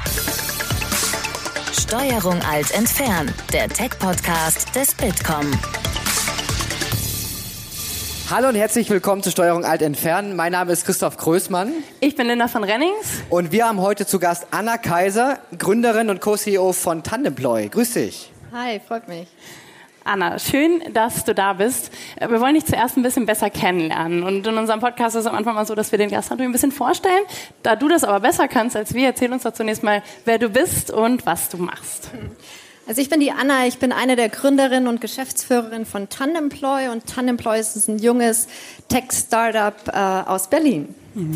Steuerung Alt entfernen, der Tech-Podcast des Bitkom. Hallo und herzlich willkommen zu Steuerung Alt entfernen. Mein Name ist Christoph Größmann. Ich bin Linda von Rennings. Und wir haben heute zu Gast Anna Kaiser, Gründerin und Co-CEO von Tandemploy. Grüß dich. Hi, freut mich. Anna, schön, dass du da bist. Wir wollen dich zuerst ein bisschen besser kennenlernen. Und in unserem Podcast ist es am Anfang mal so, dass wir den Gast natürlich ein bisschen vorstellen. Da du das aber besser kannst als wir, erzähl uns doch zunächst mal, wer du bist und was du machst. Also ich bin die Anna, ich bin eine der Gründerinnen und Geschäftsführerin von Tandemploy. Und Tandemploy ist ein junges Tech-Startup aus Berlin.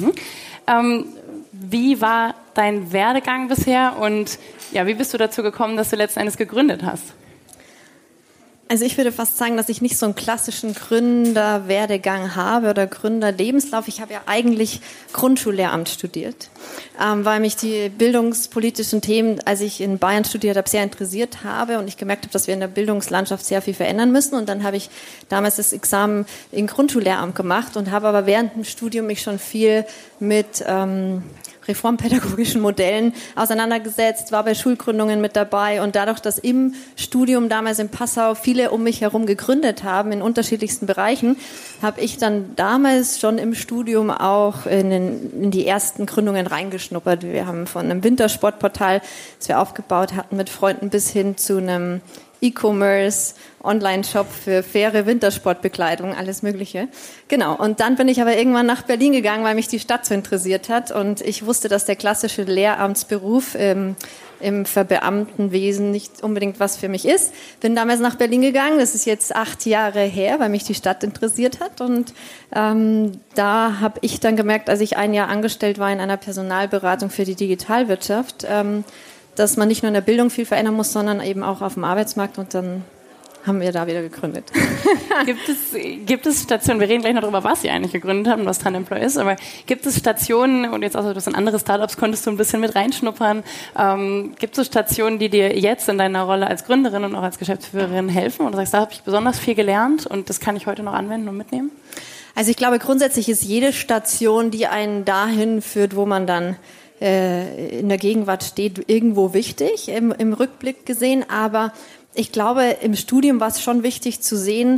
Wie war dein Werdegang bisher und ja, wie bist du dazu gekommen, dass du letzten Endes gegründet hast? Also ich würde fast sagen, dass ich nicht so einen klassischen Gründerwerdegang habe oder Gründerlebenslauf. Ich habe ja eigentlich Grundschullehramt studiert, weil mich die bildungspolitischen Themen, als ich in Bayern studiert habe, sehr interessiert habe und ich gemerkt habe, dass wir in der Bildungslandschaft sehr viel verändern müssen. Und dann habe ich damals das Examen in Grundschullehramt gemacht und habe aber während dem Studium mich schon viel mit reformpädagogischen Modellen auseinandergesetzt, war bei Schulgründungen mit dabei und dadurch, dass im Studium damals in Passau viele um mich herum gegründet haben in unterschiedlichsten Bereichen, habe ich dann damals schon im Studium auch in die ersten Gründungen reingeschnuppert. Wir haben von einem Wintersportportal, das wir aufgebaut hatten mit Freunden, bis hin zu einem E-Commerce, Online-Shop für faire Wintersportbekleidung, alles Mögliche. Genau. Und dann bin ich aber irgendwann nach Berlin gegangen, weil mich die Stadt so interessiert hat. Und ich wusste, dass der klassische Lehramtsberuf im Verbeamtenwesen nicht unbedingt was für mich ist. Bin damals nach Berlin gegangen. Das ist jetzt 8 Jahre her, weil mich die Stadt interessiert hat. Und da habe ich dann gemerkt, als ich 1 Jahr angestellt war in einer Personalberatung für die Digitalwirtschaft, dass man nicht nur in der Bildung viel verändern muss, sondern eben auch auf dem Arbeitsmarkt. Und dann haben wir da wieder gegründet. Gibt es Stationen, wir reden gleich noch darüber, was ihr eigentlich gegründet habt und was Tandemploy ist, aber gibt es Stationen, und jetzt außer du in andere Startups konntest du ein bisschen mit reinschnuppern, gibt es Stationen, die dir jetzt in deiner Rolle als Gründerin und auch als Geschäftsführerin helfen? Oder sagst du, da habe ich besonders viel gelernt und das kann ich heute noch anwenden und mitnehmen? Also ich glaube, grundsätzlich ist jede Station, die einen dahin führt, wo man dann in der Gegenwart steht, irgendwo wichtig, im Rückblick gesehen. Aber ich glaube, im Studium war es schon wichtig zu sehen,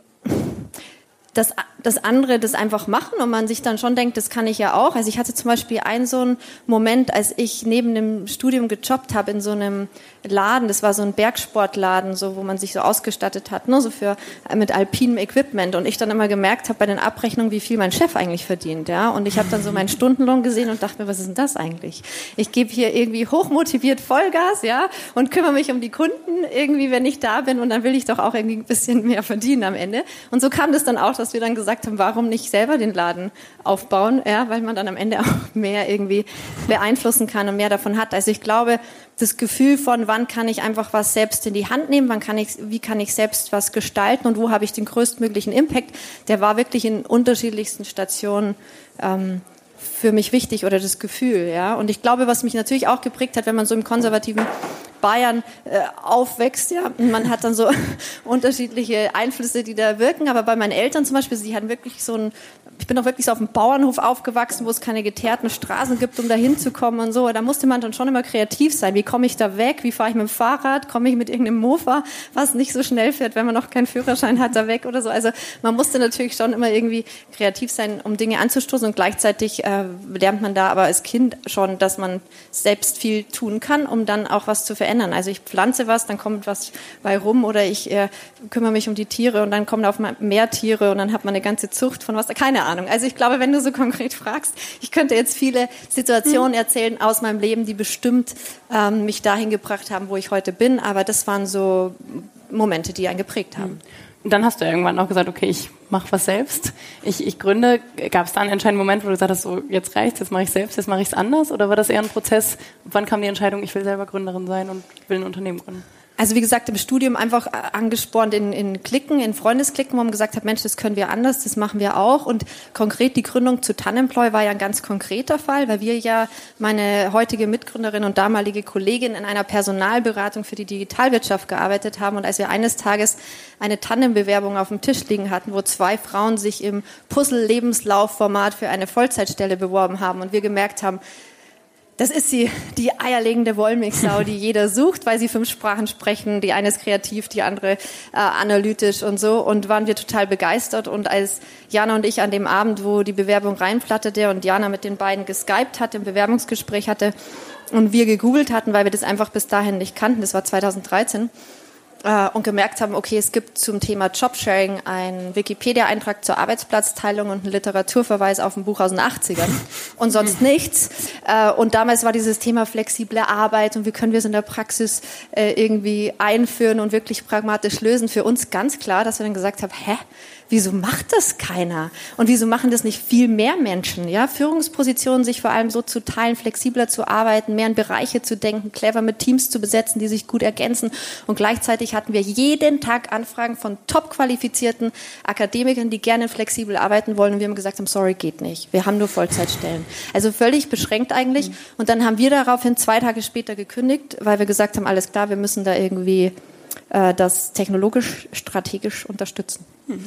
dass andere das einfach machen und man sich dann schon denkt, das kann ich ja auch. Also ich hatte zum Beispiel einen so einen Moment, als ich neben dem Studium gejobbt habe in so einem Laden, das war so ein Bergsportladen, so wo man sich so ausgestattet hat, ne, so mit alpinem Equipment und ich dann immer gemerkt habe bei den Abrechnungen, wie viel mein Chef eigentlich verdient, ja, und ich habe dann so meinen Stundenlohn gesehen und dachte mir, was ist denn das eigentlich? Ich gebe hier irgendwie hochmotiviert Vollgas, ja, und kümmere mich um die Kunden irgendwie, wenn ich da bin und dann will ich doch auch irgendwie ein bisschen mehr verdienen am Ende. Und so kam das dann auch, dass wir dann gesagt haben, warum nicht selber den Laden aufbauen, ja, weil man dann am Ende auch mehr irgendwie beeinflussen kann und mehr davon hat. Also ich glaube, das Gefühl von, wann kann ich einfach was selbst in die Hand nehmen, wie kann ich selbst was gestalten und wo habe ich den größtmöglichen Impact, der war wirklich in unterschiedlichsten Stationen für mich wichtig oder das Gefühl, ja. Und ich glaube, was mich natürlich auch geprägt hat, wenn man so im konservativen Bayern aufwächst, ja, und man hat dann so unterschiedliche Einflüsse, die da wirken, aber bei meinen Eltern zum Beispiel, sie hatten wirklich ich bin auch wirklich so auf dem Bauernhof aufgewachsen, wo es keine geteerten Straßen gibt, um da hinzukommen und so. Da musste man dann schon immer kreativ sein. Wie komme ich da weg? Wie fahre ich mit dem Fahrrad? Komme ich mit irgendeinem Mofa, was nicht so schnell fährt, wenn man noch keinen Führerschein hat, da weg oder so? Also man musste natürlich schon immer irgendwie kreativ sein, um Dinge anzustoßen und gleichzeitig lernt man da aber als Kind schon, dass man selbst viel tun kann, um dann auch was zu verändern. Also ich pflanze was, dann kommt was bei rum oder ich kümmere mich um die Tiere und dann kommen auf mehr Tiere und dann hat man eine ganze Zucht von was, keine Ahnung. Also ich glaube, wenn du so konkret fragst, ich könnte jetzt viele Situationen erzählen aus meinem Leben, die bestimmt mich dahin gebracht haben, wo ich heute bin, aber das waren so Momente, die einen geprägt haben. Und dann hast du irgendwann auch gesagt, okay, ich mache was selbst, ich gründe. Gab es da einen entscheidenden Moment, wo du gesagt hast, so jetzt reicht's, jetzt mache ich selbst, jetzt mache ich es anders? Oder war das eher ein Prozess? Wann kam die Entscheidung, ich will selber Gründerin sein und will ein Unternehmen gründen? Also wie gesagt, im Studium einfach angespornt in Cliquen, in Freundesklicken, wo man gesagt hat, Mensch, das können wir anders, das machen wir auch. Und konkret die Gründung zu Tandemploy war ja ein ganz konkreter Fall, weil wir ja meine heutige Mitgründerin und damalige Kollegin in einer Personalberatung für die Digitalwirtschaft gearbeitet haben. Und als wir eines Tages eine Tandembewerbung auf dem Tisch liegen hatten, wo 2 Frauen sich im Puzzle-Lebenslaufformat für eine Vollzeitstelle beworben haben und wir gemerkt haben, Das ist die eierlegende Wollmilchsau, die jeder sucht, weil sie 5 Sprachen sprechen. Die eine ist kreativ, die andere analytisch und so. Und waren wir total begeistert. Und als Jana und ich an dem Abend, wo die Bewerbung reinflatterte und Jana mit den beiden geskypt hatte, im Bewerbungsgespräch hatte und wir gegoogelt hatten, weil wir das einfach bis dahin nicht kannten, das war 2013, und gemerkt haben, okay, es gibt zum Thema Jobsharing einen Wikipedia-Eintrag zur Arbeitsplatzteilung und einen Literaturverweis auf ein Buch aus den 80ern und sonst nichts. Und damals war dieses Thema flexible Arbeit und wie können wir es in der Praxis irgendwie einführen und wirklich pragmatisch lösen, für uns ganz klar, dass wir dann gesagt haben, wieso macht das keiner? Und wieso machen das nicht viel mehr Menschen? Ja, Führungspositionen sich vor allem so zu teilen, flexibler zu arbeiten, mehr in Bereiche zu denken, clever mit Teams zu besetzen, die sich gut ergänzen. Und gleichzeitig hatten wir jeden Tag Anfragen von top qualifizierten Akademikern, die gerne flexibel arbeiten wollen. Und wir haben gesagt, sorry, geht nicht. Wir haben nur Vollzeitstellen. Also völlig beschränkt eigentlich. Und dann haben wir daraufhin 2 Tage später gekündigt, weil wir gesagt haben, alles klar, wir müssen da irgendwie das technologisch, strategisch unterstützen.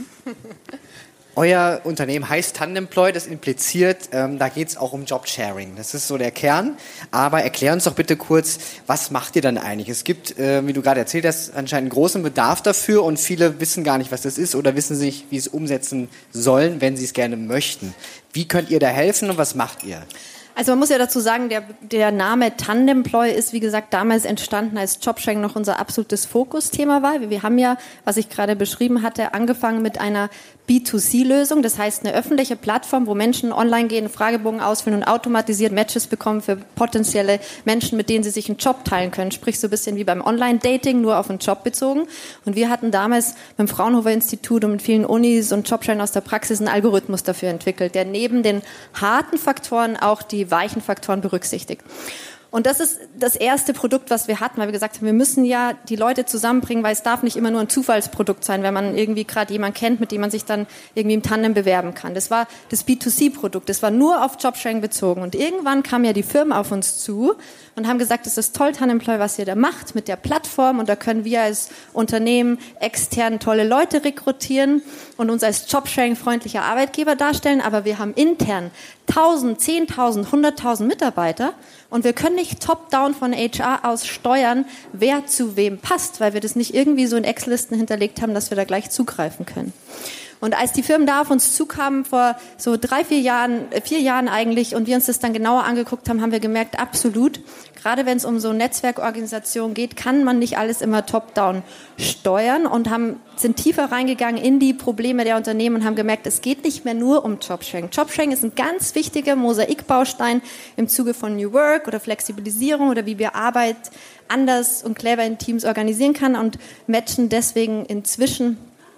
Euer Unternehmen heißt Tandemploy, das impliziert, da geht es auch um Jobsharing. Das ist so der Kern. Aber erklär uns doch bitte kurz, was macht ihr dann eigentlich? Es gibt, wie du gerade erzählt hast, anscheinend einen großen Bedarf dafür und viele wissen gar nicht, was das ist oder wissen nicht, wie sie es umsetzen sollen, wenn sie es gerne möchten. Wie könnt ihr da helfen und was macht ihr? Also man muss ja dazu sagen, der Name Tandemploy ist, wie gesagt, damals entstanden, als Jobsharing noch unser absolutes Fokusthema war. Wir haben ja, was ich gerade beschrieben hatte, angefangen mit einer B2C-Lösung, das heißt eine öffentliche Plattform, wo Menschen online gehen, Fragebogen ausfüllen und automatisiert Matches bekommen für potenzielle Menschen, mit denen sie sich einen Job teilen können. Sprich so ein bisschen wie beim Online-Dating, nur auf einen Job bezogen. Und wir hatten damals beim Fraunhofer Institut und mit vielen Unis und Jobsharing aus der Praxis einen Algorithmus dafür entwickelt, der neben den harten Faktoren auch die weichen Faktoren berücksichtigt. Und das ist das erste Produkt, was wir hatten, weil wir gesagt haben, wir müssen ja die Leute zusammenbringen, weil es darf nicht immer nur ein Zufallsprodukt sein, wenn man irgendwie gerade jemanden kennt, mit dem man sich dann irgendwie im Tandem bewerben kann. Das war das B2C-Produkt, das war nur auf Jobsharing bezogen. Und irgendwann kamen ja die Firmen auf uns zu und haben gesagt, das ist toll, Tandemploy, was ihr da macht mit der Plattform. Und da können wir als Unternehmen extern tolle Leute rekrutieren und uns als Jobsharing-freundlicher Arbeitgeber darstellen. Aber wir haben intern 1.000, 10.000, 100.000 Mitarbeiter und wir können nicht top-down von HR aus steuern, wer zu wem passt, weil wir das nicht irgendwie so in Excel-Listen hinterlegt haben, dass wir da gleich zugreifen können. Und als die Firmen da auf uns zukamen, vor so 4 Jahren eigentlich, und wir uns das dann genauer angeguckt haben, haben wir gemerkt, absolut, gerade wenn es um so Netzwerkorganisationen geht, kann man nicht alles immer top-down steuern und sind tiefer reingegangen in die Probleme der Unternehmen und haben gemerkt, es geht nicht mehr nur um Jobsharing. Jobsharing ist ein ganz wichtiger Mosaikbaustein im Zuge von New Work oder Flexibilisierung oder wie wir Arbeit anders und clever in Teams organisieren kann und matchen deswegen inzwischen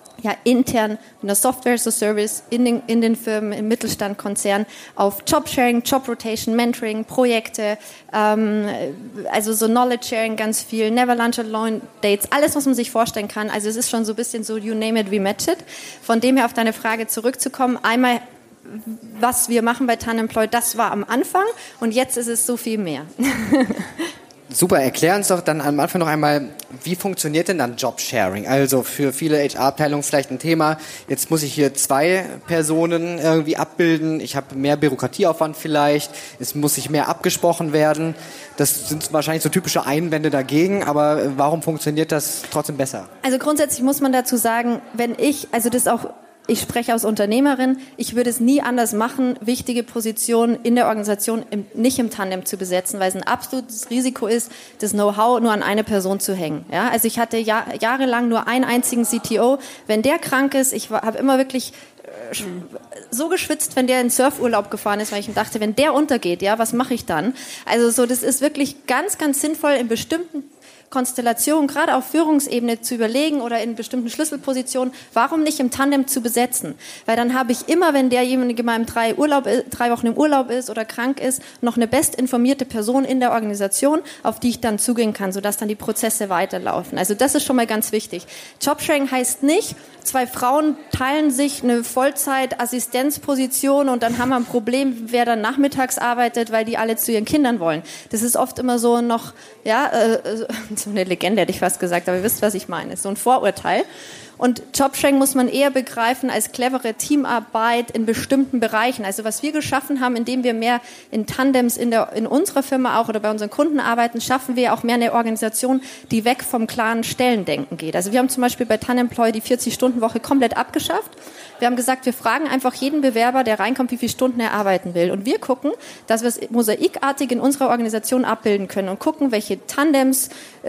intern mit einer Software as a Service in den Firmen, im Mittelstand, Konzern auf Jobsharing, Jobrotation, Mentoring, Projekte, also so Knowledge Sharing ganz viel, Never Lunch Alone Dates, alles, was man sich vorstellen kann. Also es ist schon so ein bisschen so you name it, we match it. Von dem her auf deine Frage zurückzukommen, einmal was wir machen bei Tandemploy, das war am Anfang und jetzt ist es so viel mehr. Super, erklär uns doch dann am Anfang noch einmal, wie funktioniert denn dann Jobsharing? Also für viele HR-Abteilungen vielleicht ein Thema, jetzt muss ich hier 2 Personen irgendwie abbilden, ich habe mehr Bürokratieaufwand vielleicht, es muss sich mehr abgesprochen werden. Das sind wahrscheinlich so typische Einwände dagegen, aber warum funktioniert das trotzdem besser? Also grundsätzlich muss man dazu sagen, ich spreche als Unternehmerin, ich würde es nie anders machen, wichtige Positionen in der Organisation nicht im Tandem zu besetzen, weil es ein absolutes Risiko ist, das Know-how nur an eine Person zu hängen. Ja? Also ich hatte jahrelang nur einen einzigen CTO. Wenn der krank ist, ich habe immer wirklich so geschwitzt, wenn der in Surfurlaub gefahren ist, weil ich mir dachte, wenn der untergeht, ja, was mache ich dann? Also so, das ist wirklich ganz, ganz sinnvoll in bestimmten Konstellation, gerade auf Führungsebene zu überlegen oder in bestimmten Schlüsselpositionen, warum nicht im Tandem zu besetzen? Weil dann habe ich immer, wenn derjenige mal 3 Wochen im Urlaub ist oder krank ist, noch eine bestinformierte Person in der Organisation, auf die ich dann zugehen kann, sodass dann die Prozesse weiterlaufen. Also das ist schon mal ganz wichtig. Jobsharing heißt nicht, 2 Frauen teilen sich eine Vollzeit-Assistenzposition und dann haben wir ein Problem, wer dann nachmittags arbeitet, weil die alle zu ihren Kindern wollen. Das ist oft immer so noch, so eine Legende hätte ich fast gesagt, aber ihr wisst, was ich meine. So ein Vorurteil. Und Jobsharing muss man eher begreifen als clevere Teamarbeit in bestimmten Bereichen. Also was wir geschaffen haben, indem wir mehr in Tandems in unserer Firma auch oder bei unseren Kunden arbeiten, schaffen wir auch mehr eine Organisation, die weg vom klaren Stellendenken geht. Also wir haben zum Beispiel bei Tanemploy die 40-Stunden-Woche komplett abgeschafft. Wir haben gesagt, wir fragen einfach jeden Bewerber, der reinkommt, wie viele Stunden er arbeiten will. Und wir gucken, dass wir es mosaikartig in unserer Organisation abbilden können und gucken, welche Tandems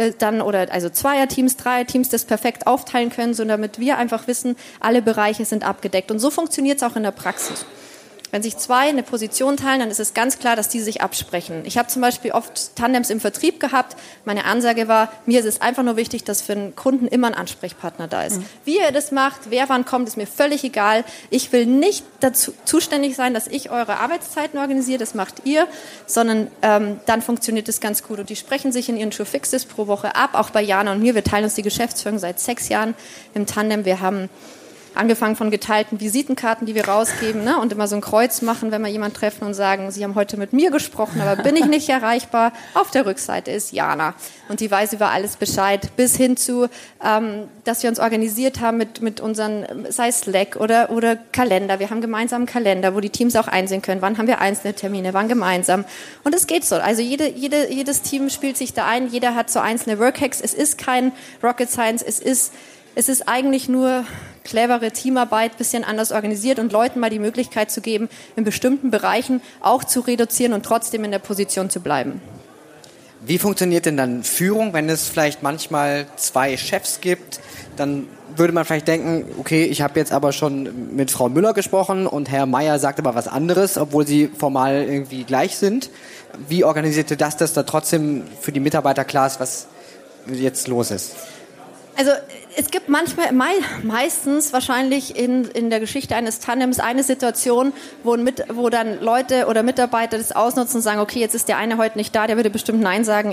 also Zweierteams, Dreierteams das perfekt aufteilen können, so damit wir einfach wissen, alle Bereiche sind abgedeckt. Und so funktioniert es auch in der Praxis. Wenn sich zwei eine Position teilen, dann ist es ganz klar, dass die sich absprechen. Ich habe zum Beispiel oft Tandems im Vertrieb gehabt. Meine Ansage war, mir ist es einfach nur wichtig, dass für einen Kunden immer ein Ansprechpartner da ist. Wie ihr das macht, wer wann kommt, ist mir völlig egal. Ich will nicht dazu zuständig sein, dass ich eure Arbeitszeiten organisiere, das macht ihr, sondern dann funktioniert das ganz gut. Und die sprechen sich in ihren True Fixes pro Woche ab, auch bei Jana und mir. Wir teilen uns die Geschäftsführung seit 6 Jahren im Tandem. Wir haben angefangen von geteilten Visitenkarten, die wir rausgeben, ne, und immer so ein Kreuz machen, wenn wir jemanden treffen und sagen, Sie haben heute mit mir gesprochen, aber bin ich nicht erreichbar. Auf der Rückseite ist Jana und die weiß über alles Bescheid, bis hin zu, dass wir uns organisiert haben mit unseren, sei es Slack oder Kalender. Wir haben gemeinsam einen Kalender, wo die Teams auch einsehen können, wann haben wir einzelne Termine, wann gemeinsam. Und es geht so. Also jedes Team spielt sich da ein, jeder hat so einzelne Workhacks. Es ist kein Rocket Science, es ist eigentlich nur clevere Teamarbeit, bisschen anders organisiert und Leuten mal die Möglichkeit zu geben, in bestimmten Bereichen auch zu reduzieren und trotzdem in der Position zu bleiben. Wie funktioniert denn dann Führung, wenn es vielleicht manchmal 2 Chefs gibt? Dann würde man vielleicht denken, okay, ich habe jetzt aber schon mit Frau Müller gesprochen und Herr Meier sagt aber was anderes, obwohl sie formal irgendwie gleich sind. Wie organisierte das da trotzdem für die Mitarbeiter klar ist, was jetzt los ist? Also es gibt meistens wahrscheinlich in der Geschichte eines Tandems eine Situation, wo dann Leute oder Mitarbeiter das ausnutzen und sagen, okay, jetzt ist der eine heute nicht da, der würde bestimmt Nein sagen,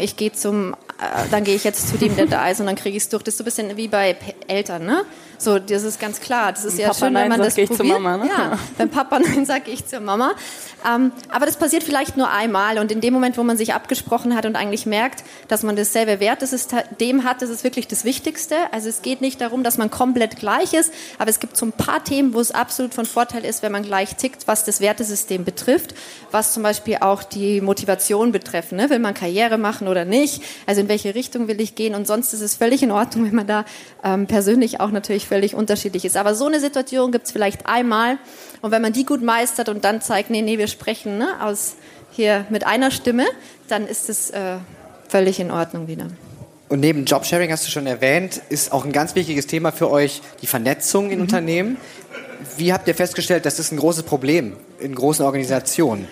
dann gehe ich jetzt zu dem, der da ist und dann kriege ich es durch. Das ist so ein bisschen wie bei Eltern, ne? So, das ist ganz klar. Das ist ja schön, wenn man das probiert. Zu Mama, ne? Ja, wenn Papa Nein sagt, gehe ich zur Mama. Aber das passiert vielleicht nur einmal und in dem Moment, wo man sich abgesprochen hat und eigentlich merkt, dass man dasselbe Wertesystem hat, das ist wirklich das Wichtigste. Also es geht nicht darum, dass man komplett gleich ist, aber es gibt so ein paar Themen, wo es absolut von Vorteil ist, wenn man gleich tickt, was das Wertesystem betrifft, was zum Beispiel auch die Motivation betrifft. Ne? Will man Karriere machen oder nicht? Also in welche Richtung will ich gehen? Und sonst ist es völlig in Ordnung, wenn man da persönlich auch natürlich völlig unterschiedlich ist. Aber so eine Situation gibt es vielleicht einmal und wenn man die gut meistert und dann zeigt, nee, wir sprechen, ne, aus hier mit einer Stimme, dann ist es völlig in Ordnung wieder. Und neben Jobsharing, hast du schon erwähnt, ist auch ein ganz wichtiges Thema für euch die Vernetzung in Unternehmen. Wie habt ihr festgestellt, das ist ein großes Problem in großen Organisationen?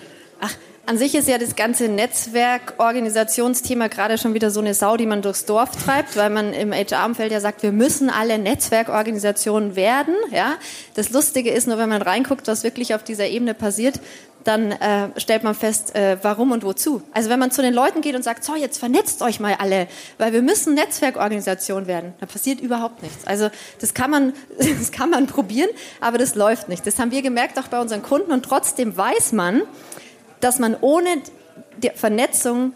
An sich ist ja das ganze Netzwerkorganisationsthema gerade schon wieder so eine Sau, die man durchs Dorf treibt, weil man im HR-Umfeld ja sagt, wir müssen alle Netzwerkorganisationen werden. Ja? Das Lustige ist nur, wenn man reinguckt, was wirklich auf dieser Ebene passiert, dann stellt man fest, warum und wozu. Also wenn man zu den Leuten geht und sagt, so, jetzt vernetzt euch mal alle, weil wir müssen Netzwerkorganisation werden, dann passiert überhaupt nichts. Also das kann man probieren, aber das läuft nicht. Das haben wir gemerkt auch bei unseren Kunden und trotzdem weiß man, dass man ohne die Vernetzung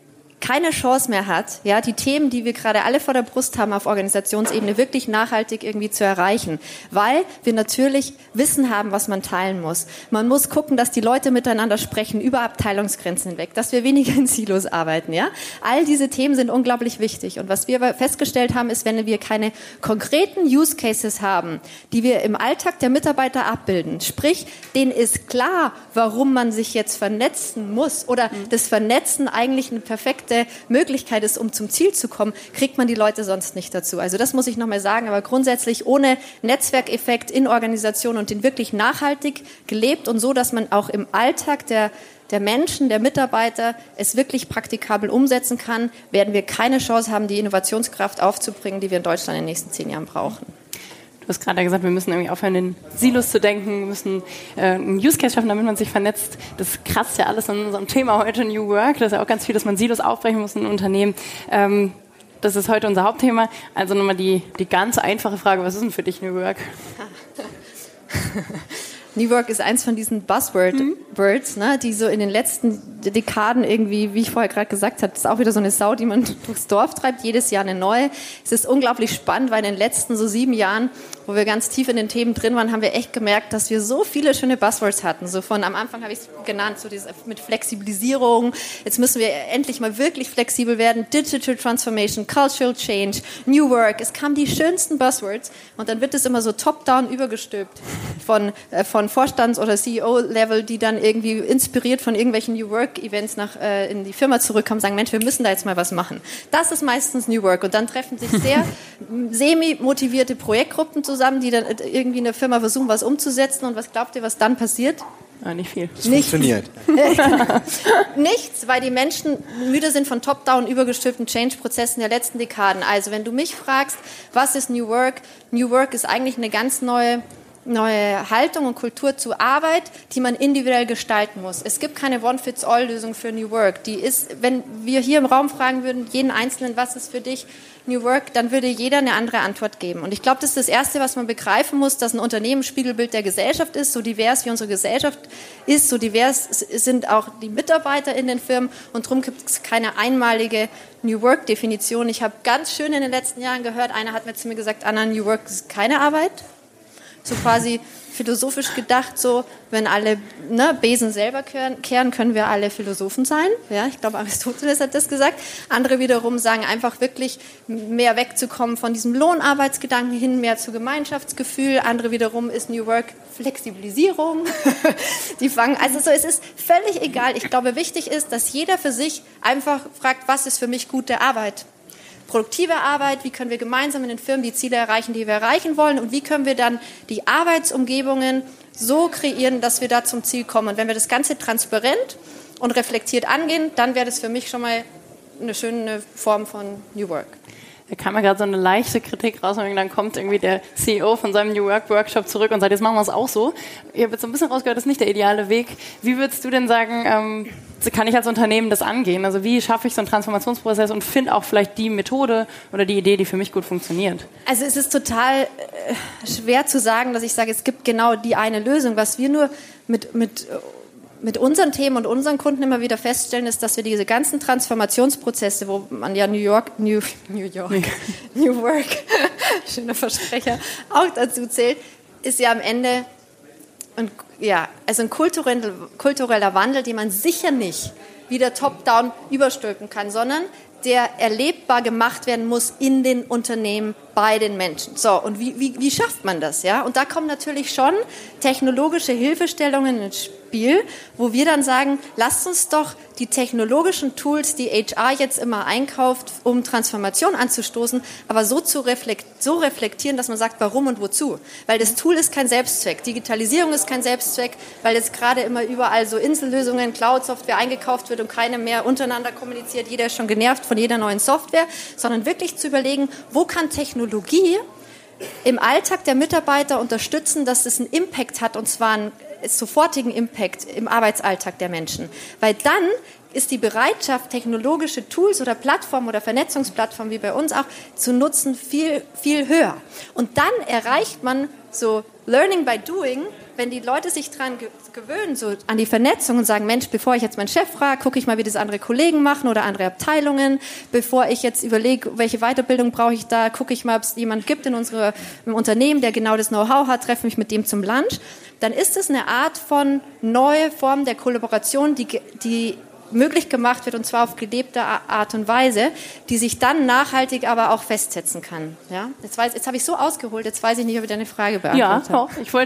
keine Chance mehr hat, ja, die Themen, die wir gerade alle vor der Brust haben, auf Organisationsebene wirklich nachhaltig irgendwie zu erreichen. Weil wir natürlich Wissen haben, was man teilen muss. Man muss gucken, dass die Leute miteinander sprechen, über Abteilungsgrenzen hinweg, dass wir weniger in Silos arbeiten, ja. All diese Themen sind unglaublich wichtig. Und was wir festgestellt haben, ist, wenn wir keine konkreten Use Cases haben, die wir im Alltag der Mitarbeiter abbilden, sprich, denen ist klar, warum man sich jetzt vernetzen muss oder das Vernetzen eigentlich eine perfekte Möglichkeit ist, um zum Ziel zu kommen, kriegt man die Leute sonst nicht dazu. Also das muss ich nochmal sagen, aber grundsätzlich ohne Netzwerkeffekt in Organisationen und den wirklich nachhaltig gelebt und so, dass man auch im Alltag der Menschen, der Mitarbeiter es wirklich praktikabel umsetzen kann, werden wir keine Chance haben, die Innovationskraft aufzubringen, die wir in Deutschland in den nächsten 10 Jahren brauchen. Du hast gerade gesagt, wir müssen irgendwie aufhören, in Silos zu denken, müssen einen Use Case schaffen, damit man sich vernetzt. Das kratzt ja alles an unserem Thema heute, New Work. Das ist ja auch ganz viel, dass man Silos aufbrechen muss in Unternehmen. Das ist heute unser Hauptthema. Also nochmal die ganz einfache Frage, was ist denn für dich New Work? New Work ist eins von diesen Buzzwords, ne, die so in den letzten Dekaden irgendwie, wie ich vorher gerade gesagt habe, ist auch wieder so eine Sau, die man durchs Dorf treibt, jedes Jahr eine neue. Es ist unglaublich spannend, weil in den letzten so 7 Jahren, wo wir ganz tief in den Themen drin waren, haben wir echt gemerkt, dass wir so viele schöne Buzzwords hatten. So von am Anfang habe ich es genannt, so dieses mit Flexibilisierung. Jetzt müssen wir endlich mal wirklich flexibel werden. Digital Transformation, Cultural Change, New Work. Es kamen die schönsten Buzzwords und dann wird es immer so top-down übergestülpt von Vorstands- oder CEO-Level, die dann irgendwie inspiriert von irgendwelchen New Work-Events in die Firma zurückkommen und sagen, Mensch, wir müssen da jetzt mal was machen. Das ist meistens New Work. Und dann treffen sich sehr semi-motivierte Projektgruppen zusammen, die dann irgendwie in der Firma versuchen, was umzusetzen. Und was glaubt ihr, was dann passiert? Ja, nicht viel. Es funktioniert. Nichts, weil die Menschen müde sind von top-down übergestülpten Change-Prozessen der letzten Dekaden. Also wenn du mich fragst, was ist New Work? New Work ist eigentlich eine ganz neue Haltung und Kultur zur Arbeit, die man individuell gestalten muss. Es gibt keine One-Fits-All-Lösung für New Work. Die ist, wenn wir hier im Raum fragen würden, jeden Einzelnen, was ist für dich New Work, dann würde jeder eine andere Antwort geben. Und ich glaube, das ist das Erste, was man begreifen muss, dass ein Unternehmen Spiegelbild der Gesellschaft ist, so divers wie unsere Gesellschaft ist, so divers sind auch die Mitarbeiter in den Firmen und darum gibt es keine einmalige New Work-Definition. Ich habe ganz schön in den letzten Jahren gehört, einer hat mir zu mir gesagt, Anna, New Work ist keine Arbeit. So quasi philosophisch gedacht, so wenn alle Besen selber kehren, können wir alle Philosophen sein. Ja, ich glaube, Aristoteles hat das gesagt. Andere wiederum sagen einfach wirklich mehr wegzukommen von diesem Lohnarbeitsgedanken hin, mehr zu Gemeinschaftsgefühl. Andere wiederum ist New Work Flexibilisierung. Also es ist völlig egal. Ich glaube, wichtig ist, dass jeder für sich einfach fragt, was ist für mich gute Arbeit? Produktive Arbeit, wie können wir gemeinsam in den Firmen die Ziele erreichen, die wir erreichen wollen und wie können wir dann die Arbeitsumgebungen so kreieren, dass wir da zum Ziel kommen. Und wenn wir das Ganze transparent und reflektiert angehen, dann wäre das für mich schon mal eine schöne Form von New Work. Da kam ja gerade so eine leichte Kritik raus und dann kommt irgendwie der CEO von seinem New Work Workshop zurück und sagt, jetzt machen wir es auch so. Ich habe jetzt so ein bisschen rausgehört, das ist nicht der ideale Weg. Wie würdest du denn sagen, kann ich als Unternehmen das angehen? Also wie schaffe ich so einen Transformationsprozess und finde auch vielleicht die Methode oder die Idee, die für mich gut funktioniert? Also es ist total schwer zu sagen, dass ich sage, es gibt genau die eine Lösung. Was wir nur mit unseren Themen und unseren Kunden immer wieder feststellen, ist, dass wir diese ganzen Transformationsprozesse, wo man ja New Work, schöner Versprecher, auch dazu zählt, ist ja am Ende ein kultureller Wandel, den man sicher nicht wieder top-down überstülpen kann, sondern der erlebbar gemacht werden muss in den Unternehmen bei den Menschen. So, und wie schafft man das? Ja? Und da kommen natürlich schon technologische Hilfestellungen ins Spiel, wo wir dann sagen, lasst uns doch die technologischen Tools, die HR jetzt immer einkauft, um Transformation anzustoßen, aber so reflektieren, dass man sagt, warum und wozu. Weil das Tool ist kein Selbstzweck. Digitalisierung ist kein Selbstzweck, weil jetzt gerade immer überall so Insellösungen, Cloud-Software eingekauft wird und keiner mehr untereinander kommuniziert. Jeder ist schon genervt von jeder neuen Software, sondern wirklich zu überlegen, wo kann Technologie im Alltag der Mitarbeiter unterstützen, dass es einen Impact hat, und zwar einen sofortigen Impact im Arbeitsalltag der Menschen. Weil dann ist die Bereitschaft, technologische Tools oder Plattformen oder Vernetzungsplattformen wie bei uns auch zu nutzen, viel, viel höher. Und dann erreicht man so Learning by Doing, wenn die Leute sich daran gewöhnen, so an die Vernetzung und sagen, Mensch, bevor ich jetzt meinen Chef frage, gucke ich mal, wie das andere Kollegen machen oder andere Abteilungen. Bevor ich jetzt überlege, welche Weiterbildung brauche ich da, gucke ich mal, ob es jemanden gibt in unserem Unternehmen, der genau das Know-how hat, treffe mich mit dem zum Lunch. Dann ist es eine Art von neue Form der Kollaboration, die möglich gemacht wird, und zwar auf gelebte Art und Weise, die sich dann nachhaltig aber auch festsetzen kann. Ja? Jetzt habe ich so ausgeholt, jetzt weiß ich nicht, ob ich deine Frage beantwortet habe. Ja, auch. Ich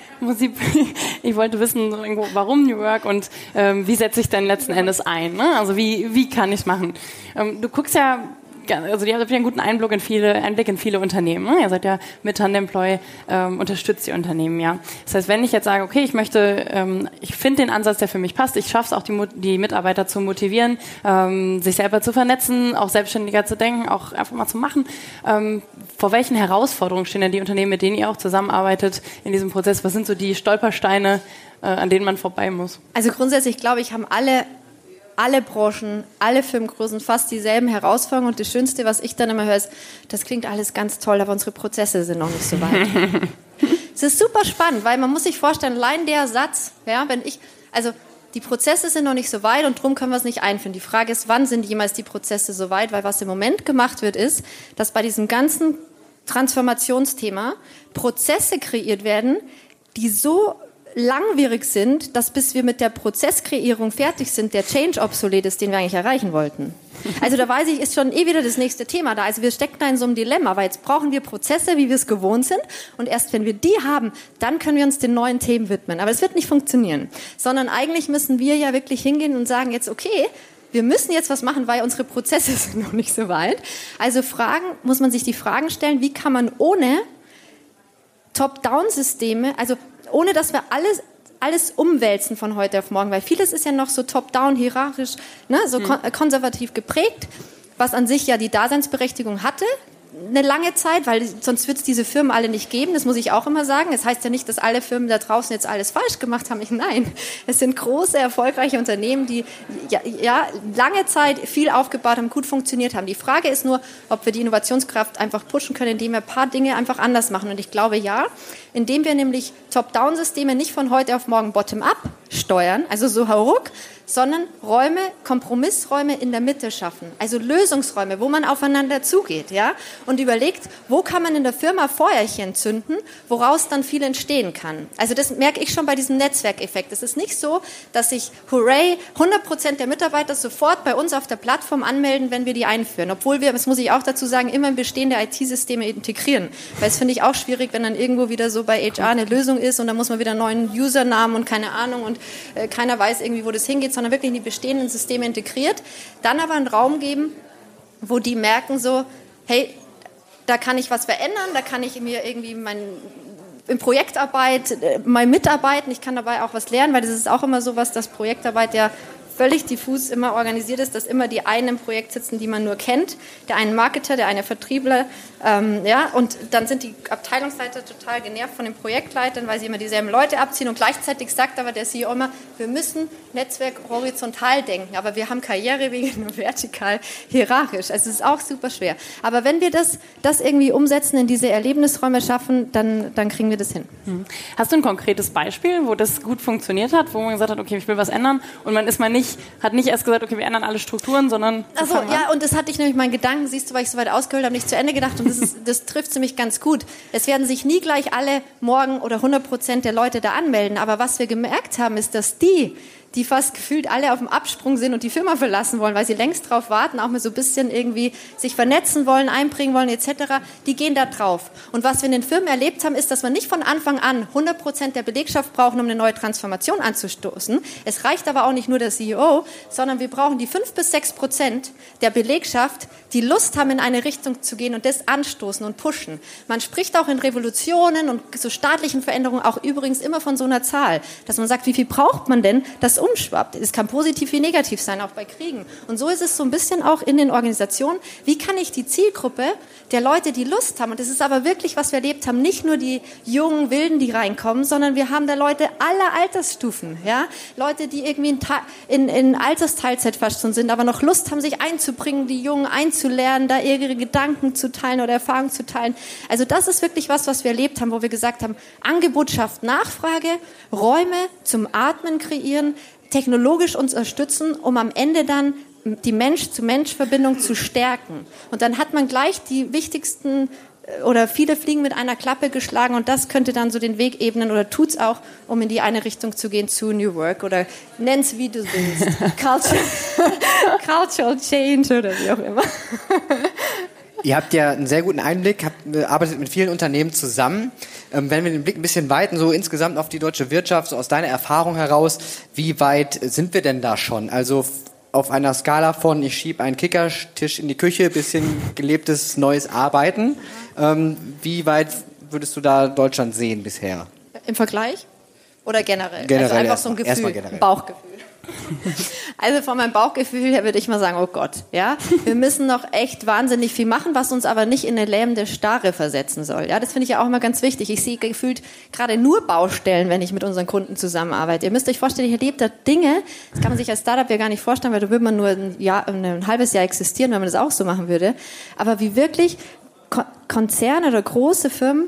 wollte wissen, warum New Work und wie setze ich denn letzten Endes ein? Ne? Also wie kann ich es machen? Du guckst ja, also ihr habt ja einen guten Einblick in viele Unternehmen. Ne? Ihr seid ja mit Tandemploy, unterstützt die Unternehmen, ja. Das heißt, wenn ich jetzt sage, okay, ich finde den Ansatz, der für mich passt, ich schaffe es auch, die Mitarbeiter zu motivieren, sich selber zu vernetzen, auch selbstständiger zu denken, auch einfach mal zu machen. Vor welchen Herausforderungen stehen denn die Unternehmen, mit denen ihr auch zusammenarbeitet in diesem Prozess? Was sind so die Stolpersteine, an denen man vorbei muss? Also grundsätzlich, glaube ich, haben alle Branchen, alle Firmengrößen fast dieselben Herausforderungen. Und das Schönste, was ich dann immer höre, ist, das klingt alles ganz toll, aber unsere Prozesse sind noch nicht so weit. Es ist super spannend, weil man muss sich vorstellen, allein der Satz, ja, die Prozesse sind noch nicht so weit und darum können wir es nicht einführen. Die Frage ist, wann sind jemals die Prozesse so weit? Weil was im Moment gemacht wird, ist, dass bei diesem ganzen Transformationsthema Prozesse kreiert werden, die so langwierig sind, dass bis wir mit der Prozesskreierung fertig sind, der Change obsolet ist, den wir eigentlich erreichen wollten. Also da weiß ich, ist schon wieder das nächste Thema da. Also wir stecken da in so einem Dilemma, weil jetzt brauchen wir Prozesse, wie wir es gewohnt sind und erst wenn wir die haben, dann können wir uns den neuen Themen widmen. Aber es wird nicht funktionieren, sondern eigentlich müssen wir ja wirklich hingehen und sagen jetzt, okay, wir müssen jetzt was machen, weil unsere Prozesse sind noch nicht so weit. Also muss man sich die Fragen stellen, wie kann man ohne Top-Down-Systeme, also ohne dass wir alles umwälzen von heute auf morgen, weil vieles ist ja noch so top-down, hierarchisch, ne, so konservativ geprägt, was an sich ja die Daseinsberechtigung hatte, eine lange Zeit, weil sonst wird es diese Firmen alle nicht geben, das muss ich auch immer sagen. Es heißt ja nicht, dass alle Firmen da draußen jetzt alles falsch gemacht haben. Nein, es sind große, erfolgreiche Unternehmen, die ja lange Zeit viel aufgebaut haben, gut funktioniert haben. Die Frage ist nur, ob wir die Innovationskraft einfach pushen können, indem wir ein paar Dinge einfach anders machen. Und ich glaube, ja, indem wir nämlich Top-Down-Systeme nicht von heute auf morgen bottom-up steuern, also so hauruck, sondern Räume, Kompromissräume in der Mitte schaffen. Also Lösungsräume, wo man aufeinander zugeht, ja, und überlegt, wo kann man in der Firma Feuerchen zünden, woraus dann viel entstehen kann. Also das merke ich schon bei diesem Netzwerkeffekt. Es ist nicht so, dass sich, 100% der Mitarbeiter sofort bei uns auf der Plattform anmelden, wenn wir die einführen. Obwohl wir, das muss ich auch dazu sagen, immer in bestehende IT-Systeme integrieren. Weil das finde ich auch schwierig, wenn dann irgendwo wieder so bei HR eine Lösung ist und dann muss man wieder einen neuen Usernamen und keine Ahnung und keiner weiß irgendwie, wo das hingeht, sondern wirklich in die bestehenden Systeme integriert. Dann aber einen Raum geben, wo die merken so, hey, da kann ich was verändern, da kann ich mir irgendwie in Projektarbeit mal mitarbeiten, ich kann dabei auch was lernen, weil das ist auch immer so was, dass Projektarbeit ja völlig diffus immer organisiert ist, dass immer die einen im Projekt sitzen, die man nur kennt, der eine Marketer, der eine Vertriebler, ja, und dann sind die Abteilungsleiter total genervt von den Projektleitern, weil sie immer dieselben Leute abziehen und gleichzeitig sagt aber der CEO immer, wir müssen Netzwerk horizontal denken, aber wir haben Karrierewege nur vertikal, hierarchisch, also es ist auch super schwer. Aber wenn wir das irgendwie umsetzen, in diese Erlebnisräume schaffen, dann kriegen wir das hin. Hast du ein konkretes Beispiel, wo das gut funktioniert hat, wo man gesagt hat, okay, ich will was ändern und man ist mal hat nicht erst gesagt, okay, wir ändern alle Strukturen, sondern... Also ja, und das hatte ich nämlich meinen Gedanken, siehst du, weil ich so weit ausgeholt habe, nicht zu Ende gedacht und das trifft ziemlich ganz gut. Es werden sich nie gleich alle morgen oder 100% der Leute da anmelden, aber was wir gemerkt haben, ist, dass die fast gefühlt alle auf dem Absprung sind und die Firma verlassen wollen, weil sie längst drauf warten, auch mal so ein bisschen irgendwie sich vernetzen wollen, einbringen wollen etc., die gehen da drauf. Und was wir in den Firmen erlebt haben, ist, dass wir nicht von Anfang an 100% der Belegschaft brauchen, um eine neue Transformation anzustoßen. Es reicht aber auch nicht nur der CEO, sondern wir brauchen die 5-6% der Belegschaft, die Lust haben, in eine Richtung zu gehen und das anstoßen und pushen. Man spricht auch in Revolutionen und so staatlichen Veränderungen auch übrigens immer von so einer Zahl, dass man sagt, wie viel braucht man denn, dass umschwappt. Es kann positiv wie negativ sein, auch bei Kriegen. Und so ist es so ein bisschen auch in den Organisationen. Wie kann ich die Zielgruppe der Leute, die Lust haben, und das ist aber wirklich, was wir erlebt haben, nicht nur die jungen Wilden, die reinkommen, sondern wir haben da Leute aller Altersstufen, ja? Leute, die irgendwie in Altersteilzeit fast schon sind, aber noch Lust haben, sich einzubringen, die Jungen einzulernen, da ihre Gedanken zu teilen oder Erfahrungen zu teilen. Also das ist wirklich was wir erlebt haben, wo wir gesagt haben, Angebot schafft Nachfrage, Räume zum Atmen kreieren, technologisch uns unterstützen, um am Ende dann die Mensch-zu-Mensch-Verbindung zu stärken. Und dann hat man gleich die wichtigsten oder viele Fliegen mit einer Klappe geschlagen und das könnte dann so den Weg ebnen oder tut's auch, um in die eine Richtung zu gehen zu New Work oder nenn's wie du willst. Cultural Change oder wie auch immer. Ihr habt ja einen sehr guten Einblick, arbeitet mit vielen Unternehmen zusammen. Wenn wir den Blick ein bisschen weiten, so insgesamt auf die deutsche Wirtschaft, so aus deiner Erfahrung heraus, wie weit sind wir denn da schon? Also auf einer Skala von, ich schiebe einen Kickertisch in die Küche, bis hin gelebtes neues Arbeiten. Wie weit würdest du da Deutschland sehen bisher? Im Vergleich? Oder generell? Generell also einfach so ein Gefühl, ein Bauchgefühl. Also von meinem Bauchgefühl her würde ich mal sagen, oh Gott, ja, wir müssen noch echt wahnsinnig viel machen, was uns aber nicht in eine lähmende Starre versetzen soll. Ja, das finde ich ja auch immer ganz wichtig. Ich sehe gefühlt gerade nur Baustellen, wenn ich mit unseren Kunden zusammenarbeite. Ihr müsst euch vorstellen, ich erlebe da Dinge, das kann man sich als Startup ja gar nicht vorstellen, weil da würde man nur ein halbes Jahr existieren, wenn man das auch so machen würde. Aber wie wirklich Konzerne oder große Firmen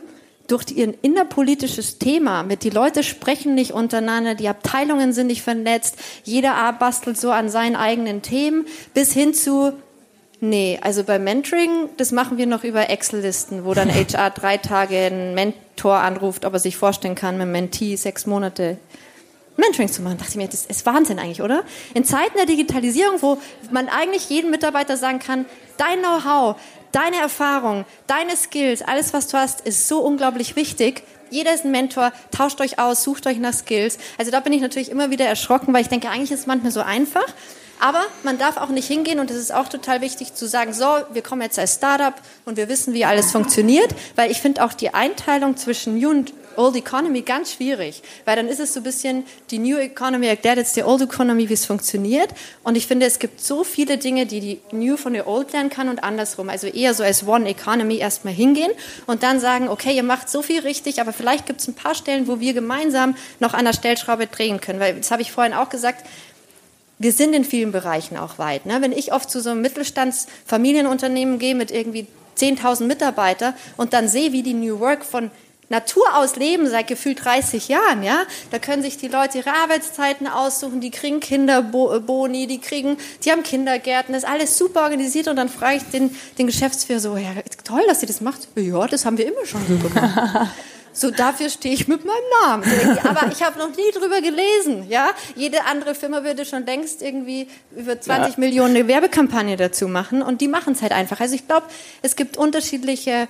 durch ihr innerpolitisches Thema die Leute sprechen nicht untereinander, die Abteilungen sind nicht vernetzt, jeder bastelt so an seinen eigenen Themen, bis hin zu, nee, also bei Mentoring, das machen wir noch über Excel-Listen, wo dann HR 3 Tage einen Mentor anruft, ob er sich vorstellen kann, mit einem Mentee 6 Monate Mentoring zu machen. Da dachte ich mir, das ist Wahnsinn eigentlich, oder? In Zeiten der Digitalisierung, wo man eigentlich jedem Mitarbeiter sagen kann, dein Know-how, deine Erfahrung, deine Skills, alles, was du hast, ist so unglaublich wichtig. Jeder ist ein Mentor, tauscht euch aus, sucht euch nach Skills. Also da bin ich natürlich immer wieder erschrocken, weil ich denke, eigentlich ist es manchmal so einfach. Aber man darf auch nicht hingehen, und es ist auch total wichtig zu sagen, so, wir kommen jetzt als Startup und wir wissen, wie alles funktioniert, weil ich finde auch die Einteilung zwischen New und Old Economy ganz schwierig, weil dann ist es so ein bisschen, die New Economy erklärt jetzt der Old Economy, wie es funktioniert, und ich finde, es gibt so viele Dinge, die New von der Old lernen kann und andersrum, also eher so als One Economy erstmal hingehen und dann sagen, okay, ihr macht so viel richtig, aber vielleicht gibt es ein paar Stellen, wo wir gemeinsam noch an der Stellschraube drehen können, weil, das habe ich vorhin auch gesagt, wir sind in vielen Bereichen auch weit. Ne? Wenn ich oft zu so einem Mittelstandsfamilienunternehmen gehe mit irgendwie 10.000 Mitarbeitern und dann sehe, wie die New Work von Natur aus leben seit gefühlt 30 Jahren, ja, da können sich die Leute ihre Arbeitszeiten aussuchen, die kriegen Kinderboni, die haben Kindergärten, das ist alles super organisiert, und dann frage ich den Geschäftsführer so, ja, toll, dass sie das macht. Ja, das haben wir immer schon so gemacht. So, dafür stehe ich mit meinem Namen. Aber ich habe noch nie drüber gelesen, ja. Jede andere Firma würde schon längst irgendwie über 20 Millionen eine Werbekampagne dazu machen, und die machen es halt einfach. Also ich glaube, es gibt unterschiedliche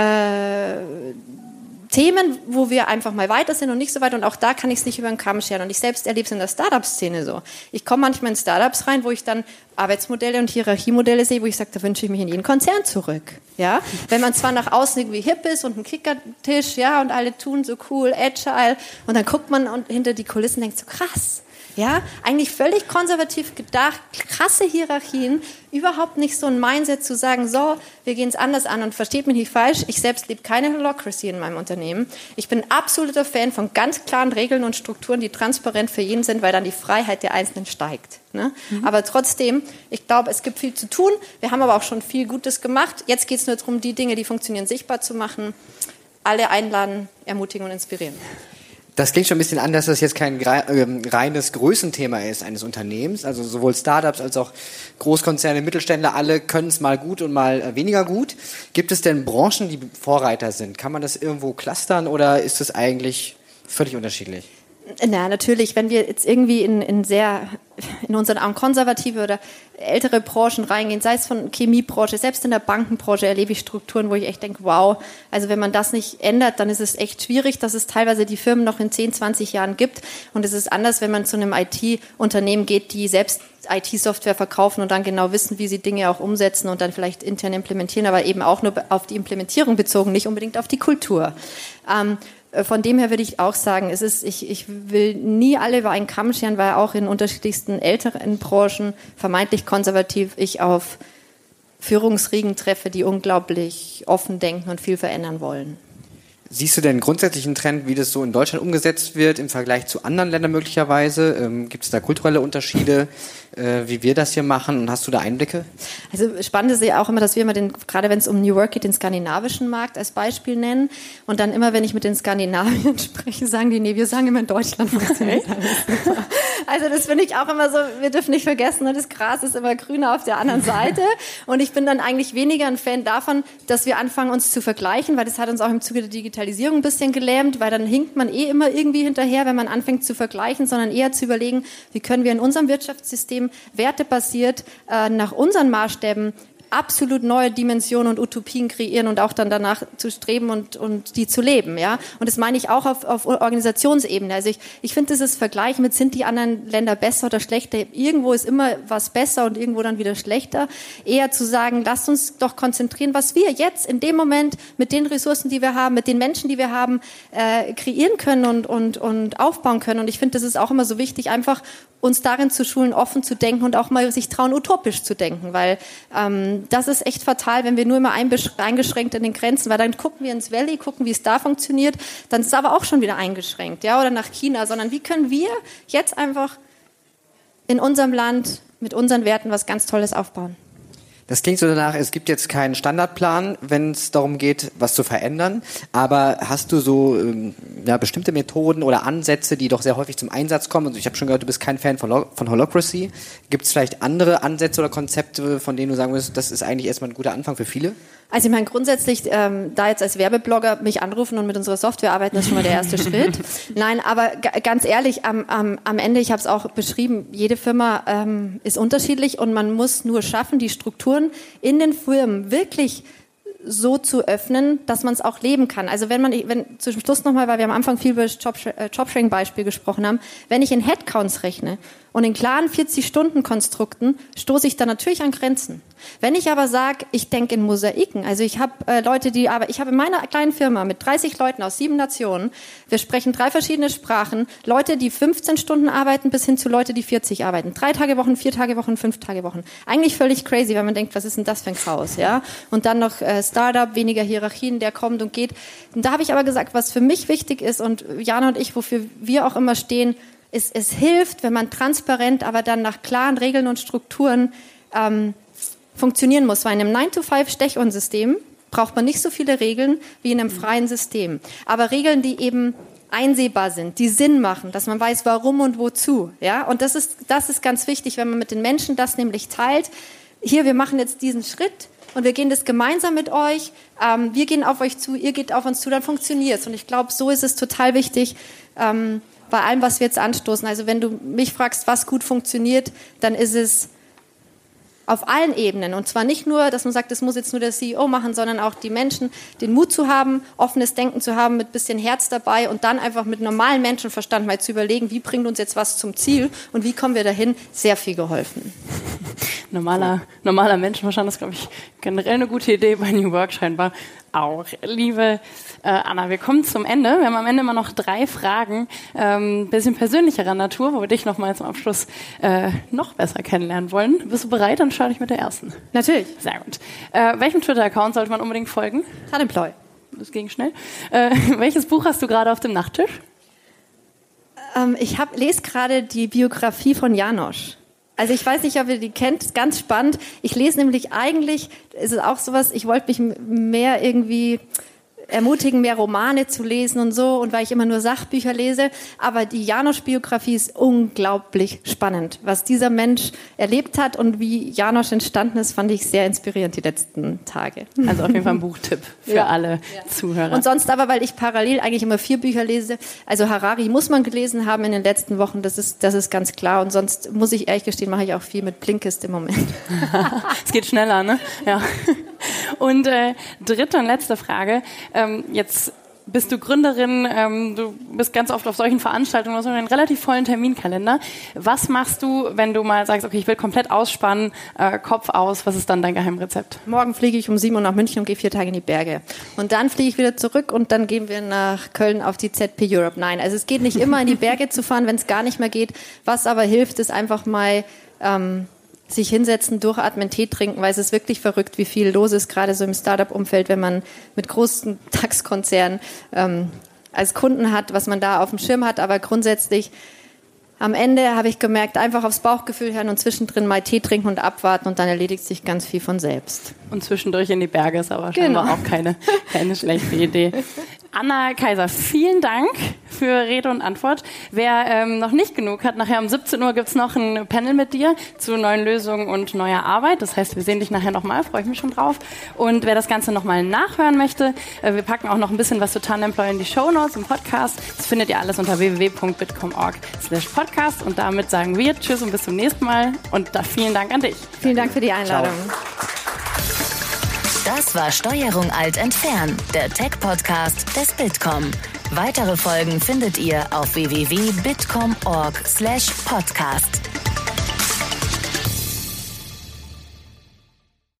Themen, wo wir einfach mal weiter sind und nicht so weit, und auch da kann ich es nicht über den Kamm scheren, und ich selbst erlebe es in der Startup-Szene so. Ich komme manchmal in Startups rein, wo ich dann Arbeitsmodelle und Hierarchiemodelle sehe, wo ich sage, da wünsche ich mich in jeden Konzern zurück, ja. Wenn man zwar nach außen irgendwie hip ist und ein Kickertisch, ja, und alle tun so cool, agile, und dann guckt man hinter die Kulissen und denkt so, krass. Ja, eigentlich völlig konservativ gedacht, krasse Hierarchien, überhaupt nicht so ein Mindset zu sagen, so, wir gehen es anders an, und versteht mich nicht falsch, ich selbst lebe keine Holacracy in meinem Unternehmen. Ich bin absoluter Fan von ganz klaren Regeln und Strukturen, die transparent für jeden sind, weil dann die Freiheit der Einzelnen steigt. Ne? Aber trotzdem, ich glaube, es gibt viel zu tun, wir haben aber auch schon viel Gutes gemacht. Jetzt geht es nur darum, die Dinge, die funktionieren, sichtbar zu machen, alle einladen, ermutigen und inspirieren. Das klingt schon ein bisschen an, dass das jetzt kein reines Größenthema ist eines Unternehmens. Also sowohl Startups als auch Großkonzerne, Mittelständler, alle können es mal gut und mal weniger gut. Gibt es denn Branchen, die Vorreiter sind? Kann man das irgendwo clustern, oder ist das eigentlich völlig unterschiedlich? Na, natürlich, wenn wir jetzt irgendwie in unseren Arm konservative oder ältere Branchen reingehen, sei es von Chemiebranche, selbst in der Bankenbranche erlebe ich Strukturen, wo ich echt denke, wow, also wenn man das nicht ändert, dann ist es echt schwierig, dass es teilweise die Firmen noch in 10, 20 Jahren gibt, und es ist anders, wenn man zu einem IT-Unternehmen geht, die selbst IT-Software verkaufen und dann genau wissen, wie sie Dinge auch umsetzen und dann vielleicht intern implementieren, aber eben auch nur auf die Implementierung bezogen, nicht unbedingt auf die Kultur. Von dem her würde ich auch sagen, ich will nie alle über einen Kamm scheren, weil auch in unterschiedlichsten älteren Branchen, vermeintlich konservativ, ich auf Führungsriegen treffe, die unglaublich offen denken und viel verändern wollen. Siehst du denn grundsätzlich einen Trend, wie das so in Deutschland umgesetzt wird im Vergleich zu anderen Ländern möglicherweise? Gibt es da kulturelle Unterschiede, wie wir das hier machen? Und hast du da Einblicke? Also spannend ist ja auch immer, dass wir immer gerade wenn es um New Work geht, den skandinavischen Markt als Beispiel nennen. Und dann immer, wenn ich mit den Skandinaviern spreche, sagen die, nee, wir sagen immer in Deutschland funktioniert alles super. Also das finde ich auch immer so, wir dürfen nicht vergessen, das Gras ist immer grüner auf der anderen Seite. Und ich bin dann eigentlich weniger ein Fan davon, dass wir anfangen, uns zu vergleichen, weil das hat uns auch im Zuge der Digitalisierung ein bisschen gelähmt, weil dann hinkt man immer irgendwie hinterher, wenn man anfängt zu vergleichen, sondern eher zu überlegen, wie können wir in unserem Wirtschaftssystem wertebasiert nach unseren Maßstäben absolut neue Dimensionen und Utopien kreieren und auch dann danach zu streben und die zu leben, ja. Und das meine ich auch auf Organisationsebene. Also ich finde, dieses Vergleich mit, sind die anderen Länder besser oder schlechter? Irgendwo ist immer was besser und irgendwo dann wieder schlechter. Eher zu sagen, lasst uns doch konzentrieren, was wir jetzt in dem Moment mit den Ressourcen, die wir haben, mit den Menschen, die wir haben, kreieren können und aufbauen können. Und ich finde, das ist auch immer so wichtig, einfach uns darin zu schulen, offen zu denken und auch mal sich trauen, utopisch zu denken, weil das ist echt fatal, wenn wir nur immer eingeschränkt in den Grenzen, weil dann gucken wir ins Valley, gucken, wie es da funktioniert, dann ist es aber auch schon wieder eingeschränkt, ja, oder nach China, sondern wie können wir jetzt einfach in unserem Land mit unseren Werten was ganz Tolles aufbauen? Das klingt so danach, es gibt jetzt keinen Standardplan, wenn es darum geht, was zu verändern. Aber hast du so bestimmte Methoden oder Ansätze, die doch sehr häufig zum Einsatz kommen? Also ich habe schon gehört, du bist kein Fan von Holacracy. Gibt es vielleicht andere Ansätze oder Konzepte, von denen du sagen würdest, das ist eigentlich erstmal ein guter Anfang für viele? Also ich meine, grundsätzlich, da jetzt als Werbeblogger mich anrufen und mit unserer Software arbeiten, das ist schon mal der erste Schritt. Nein, aber ganz ehrlich, am Ende, ich habe es auch beschrieben, jede Firma ist unterschiedlich und man muss nur schaffen, die Strukturen in den Firmen wirklich so zu öffnen, dass man es auch leben kann. Also wenn zum Schluss nochmal, weil wir am Anfang viel über das Jobsharing-Beispiel gesprochen haben, wenn ich in Headcounts rechne und in klaren 40-Stunden-Konstrukten, stoße ich da natürlich an Grenzen. Wenn ich aber sage, ich denke in Mosaiken, also ich habe Leute, ich habe in meiner kleinen Firma mit 30 Leuten aus 7 Nationen, wir sprechen 3 verschiedene Sprachen, Leute, die 15 Stunden arbeiten, bis hin zu Leute, die 40 arbeiten. 3 Tage Wochen, 4 Tage Wochen, 5 Tage Wochen. Eigentlich völlig crazy, weil man denkt, was ist denn das für ein Chaos, ja? Und dann noch Startup, weniger Hierarchien, der kommt und geht. Und da habe ich aber gesagt, was für mich wichtig ist und Jana und ich, wofür wir auch immer stehen, ist, es hilft, wenn man transparent, aber dann nach klaren Regeln und Strukturen funktionieren muss. Weil in einem 9-to-5-Stechurnsystem braucht man nicht so viele Regeln wie in einem freien System. Aber Regeln, die eben einsehbar sind, die Sinn machen, dass man weiß, warum und wozu. Ja? Und das ist ganz wichtig, wenn man mit den Menschen das nämlich teilt. Hier, wir machen jetzt diesen Schritt und wir gehen das gemeinsam mit euch. Wir gehen auf euch zu, ihr geht auf uns zu, dann funktioniert es. Und ich glaube, so ist es total wichtig, bei allem, was wir jetzt anstoßen. Also wenn du mich fragst, was gut funktioniert, dann ist es auf allen Ebenen. Und zwar nicht nur, dass man sagt, das muss jetzt nur der CEO machen, sondern auch die Menschen, den Mut zu haben, offenes Denken zu haben, mit bisschen Herz dabei und dann einfach mit normalem Menschenverstand mal zu überlegen, wie bringt uns jetzt was zum Ziel und wie kommen wir dahin, sehr viel geholfen. Normaler Menschenverstand ist, glaube ich, generell eine gute Idee, bei New Work scheinbar auch. Liebe Anna, wir kommen zum Ende. Wir haben am Ende immer noch 3 Fragen, bisschen persönlicherer Natur, wo wir dich noch mal zum Abschluss noch besser kennenlernen wollen. Bist du bereit? Dann starte ich mit der ersten. Natürlich. Sehr gut. Welchem Twitter-Account sollte man unbedingt folgen? Tanemploy. Das ging schnell. Welches Buch hast du gerade auf dem Nachttisch? Ich lese gerade die Biografie von Janosch. Also ich weiß nicht, ob ihr die kennt, ist ganz spannend. Ich lese nämlich eigentlich, ist es auch sowas, ich wollte mich mehr irgendwie ermutigen, mehr Romane zu lesen und so, und weil ich immer nur Sachbücher lese. Aber die Janosch-Biografie ist unglaublich spannend. Was dieser Mensch erlebt hat und wie Janosch entstanden ist, fand ich sehr inspirierend die letzten Tage. Also auf jeden Fall ein Buchtipp für alle Zuhörer. Und sonst aber, weil ich parallel eigentlich immer 4 Bücher lese, also Harari muss man gelesen haben in den letzten Wochen, das ist ganz klar. Und sonst muss ich ehrlich gestehen, mache ich auch viel mit Blinkist im Moment. Es geht schneller, ne? Ja. Und dritte und letzte Frage. Jetzt bist du Gründerin, du bist ganz oft auf solchen Veranstaltungen, du hast einen relativ vollen Terminkalender. Was machst du, wenn du mal sagst, okay, ich will komplett ausspannen, Kopf aus, was ist dann dein Geheimrezept? Morgen fliege ich um 7 Uhr nach München und gehe 4 Tage in die Berge. Und dann fliege ich wieder zurück und dann gehen wir nach Köln auf die ZP Europe. Nein, also es geht nicht immer in die Berge zu fahren, wenn es gar nicht mehr geht. Was aber hilft, ist einfach mal sich hinsetzen, durchatmen, Tee trinken, weil es ist wirklich verrückt, wie viel los ist, gerade so im Startup-Umfeld, wenn man mit großen DAX-Konzernen als Kunden hat, was man da auf dem Schirm hat. Aber grundsätzlich, am Ende habe ich gemerkt, einfach aufs Bauchgefühl hören und zwischendrin mal Tee trinken und abwarten und dann erledigt sich ganz viel von selbst. Und zwischendurch in die Berge ist aber scheinbar auch keine schlechte Idee. Anna Kaiser, vielen Dank für Rede und Antwort. Wer noch nicht genug hat, nachher um 17 Uhr gibt's noch ein Panel mit dir zu neuen Lösungen und neuer Arbeit. Das heißt, wir sehen dich nachher nochmal, freue ich mich schon drauf. Und wer das Ganze nochmal nachhören möchte, wir packen auch noch ein bisschen was zu Tanemploy in die Shownotes im Podcast. Das findet ihr alles unter www.bitkom.org/podcast. Und damit sagen wir Tschüss und bis zum nächsten Mal. Und da vielen Dank an dich. Vielen Dank für die Einladung. Ciao. Das war Steuerung Alt entfernen, der Tech-Podcast des Bitkom. Weitere Folgen findet ihr auf www.bitkom.org/podcast.